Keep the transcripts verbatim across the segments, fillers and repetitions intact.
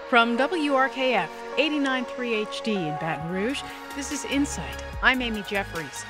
From W R K F eighty-nine point three H D in Baton Rouge, this is Insight. I'm Amy Jeffries.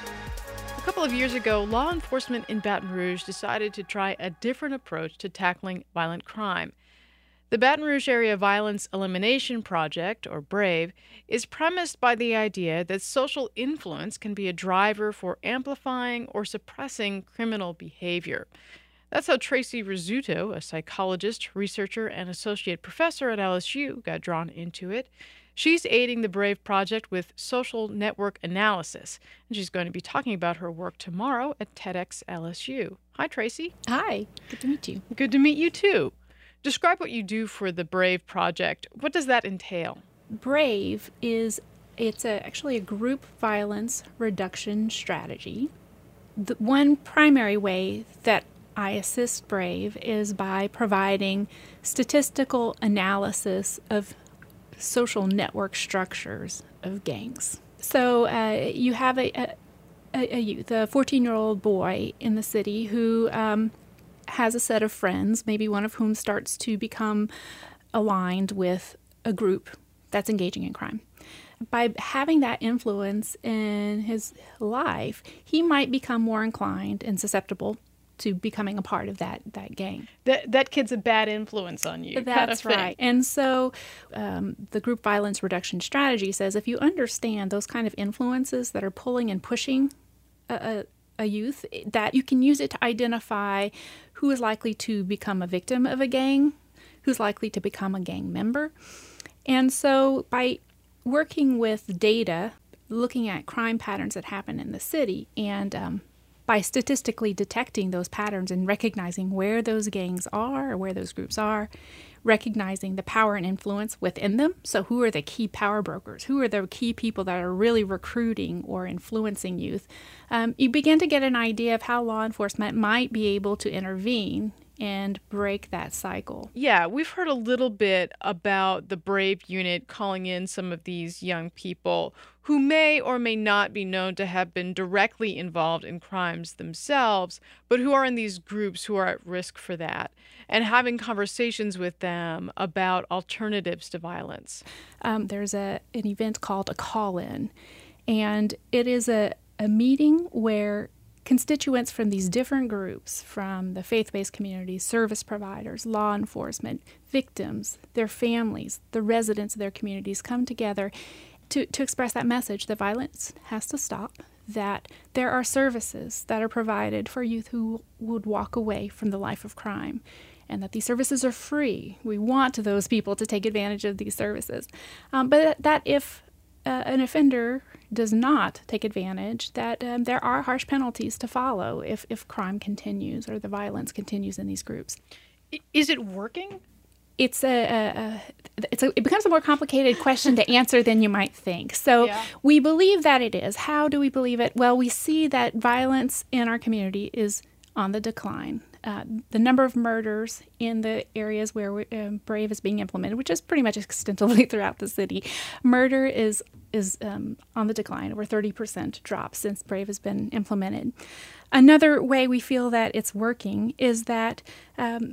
A couple of years ago, law enforcement in Baton Rouge decided to try a different approach to tackling violent crime. The Baton Rouge Area Violence Elimination Project, or BRAVE, is premised by the idea that social influence can be a driver for amplifying or suppressing criminal behavior. That's how Tracy Rizzuto, a psychologist, researcher, and associate professor at L S U, got drawn into it. She's aiding the BRAVE project with social network analysis, and she's going to be talking about her work tomorrow at TEDx L S U. Hi, Tracy. Hi. Good to meet you. Good to meet you, too. Describe what you do for the BRAVE project. What does that entail? BRAVE is it's a, actually a group violence reduction strategy. The one primary way that I assist BRAVE is by providing statistical analysis of social network structures of gangs. So uh, you have a, a, a youth, a fourteen-year-old boy in the city who um, has a set of friends, maybe one of whom starts to become aligned with a group that's engaging in crime. By having that influence in his life, he might become more inclined and susceptible to becoming a part of that that gang. That that kid's a bad influence on you. That's kind of right. And so um, the group violence reduction strategy says if you understand those kind of influences that are pulling and pushing a, a, a youth, that you can use it to identify who is likely to become a victim of a gang, who's likely to become a gang member. And so by working with data, looking at crime patterns that happen in the city, and um, by statistically detecting those patterns and recognizing where those gangs are or where those groups are, recognizing the power and influence within them. So who are the key power brokers? Who are the key people that are really recruiting or influencing youth? Um, you begin to get an idea of how law enforcement might be able to intervene and break that cycle. Yeah, we've heard a little bit about the BRAVE unit calling in some of these young people who may or may not be known to have been directly involved in crimes themselves, but who are in these groups who are at risk for that, and having conversations with them about alternatives to violence. Um, there's a an event called a call-in, and it is a, a meeting where constituents from these different groups, from the faith-based communities, service providers, law enforcement, victims, their families, the residents of their communities, come together to, to express that message that violence has to stop, that there are services that are provided for youth who would walk away from the life of crime, and that these services are free. We want those people to take advantage of these services. Um, but that if uh, an offender does not take advantage, that um, there are harsh penalties to follow if, if crime continues or the violence continues in these groups. Is it working? It's a, a, a it's a, it becomes a more complicated question to answer than you might think. So yeah. We believe that it is. How do we believe it? Well, we see that violence in our community is on the decline. Uh, the number of murders in the areas where we, um, BRAVE is being implemented, which is pretty much extensively throughout the city, murder is is um, on the decline, over thirty percent drop since BRAVE has been implemented. Another way we feel that it's working is that, um,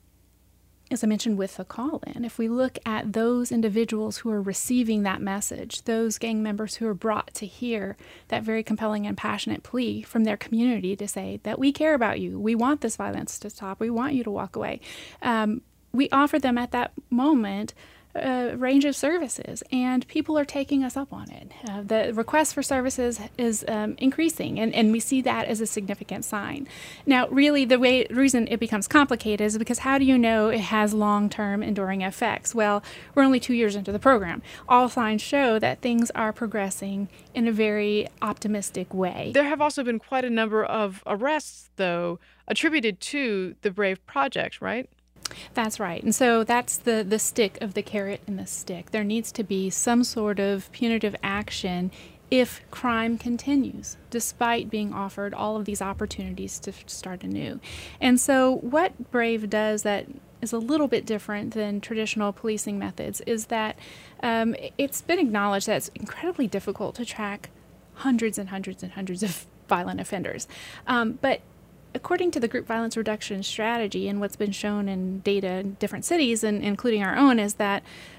as I mentioned with the call-in, if we look at those individuals who are receiving that message, those gang members who are brought to hear that very compelling and passionate plea from their community to say that we care about you, we want this violence to stop, we want you to walk away, um, we offer them at that moment a range of services, and people are taking us up on it. Uh, the request for services is um, increasing, and, and we see that as a significant sign. Now, really, the way reason it becomes complicated is because how do you know it has long-term enduring effects? Well, we're only two years into the program. All signs show that things are progressing in a very optimistic way. There have also been quite a number of arrests, though, attributed to the BRAVE project, right? That's right. And so that's the, the stick of the carrot and the stick. There needs to be some sort of punitive action if crime continues, despite being offered all of these opportunities to start anew. And so what BRAVE does that is a little bit different than traditional policing methods is that um, it's been acknowledged that it's incredibly difficult to track hundreds and hundreds and hundreds of violent offenders. Um, but according to the group violence reduction strategy and what's been shown in data in different cities, and including our own, is that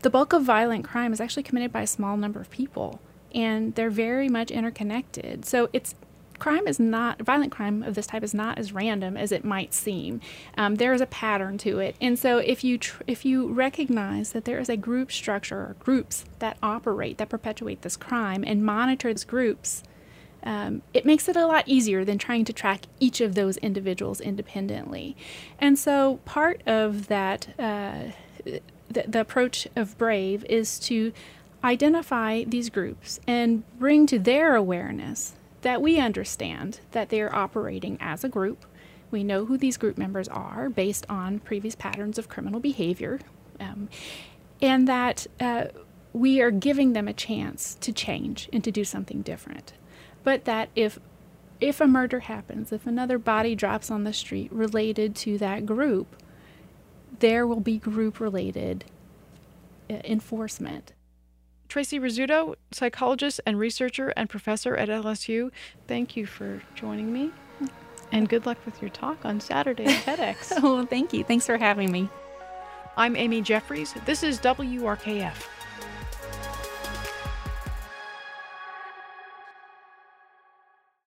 the bulk of violent crime is actually committed by a small number of people, and they're very much interconnected. So it's crime is not, violent crime of this type is not as random as it might seem. Um, there is a pattern to it. And so if you tr- if you recognize that there is a group structure or groups that operate, that perpetuate this crime, and monitor those groups, um, it makes it a lot easier than trying to track each of those individuals independently. And so part of that, uh, the, the approach of BRAVE is to identify these groups and bring to their awareness that we understand that they're operating as a group. We know who these group members are based on previous patterns of criminal behavior, um, and that uh, we are giving them a chance to change and to do something different. But that if if a murder happens, if another body drops on the street related to that group, there will be group-related uh, enforcement. Tracy Rizzuto, psychologist and researcher and professor at L S U, thank you for joining me. And good luck with your talk on Saturday at TEDx. Oh, thank you. Thanks for having me. I'm Amy Jeffries. This is W R K F.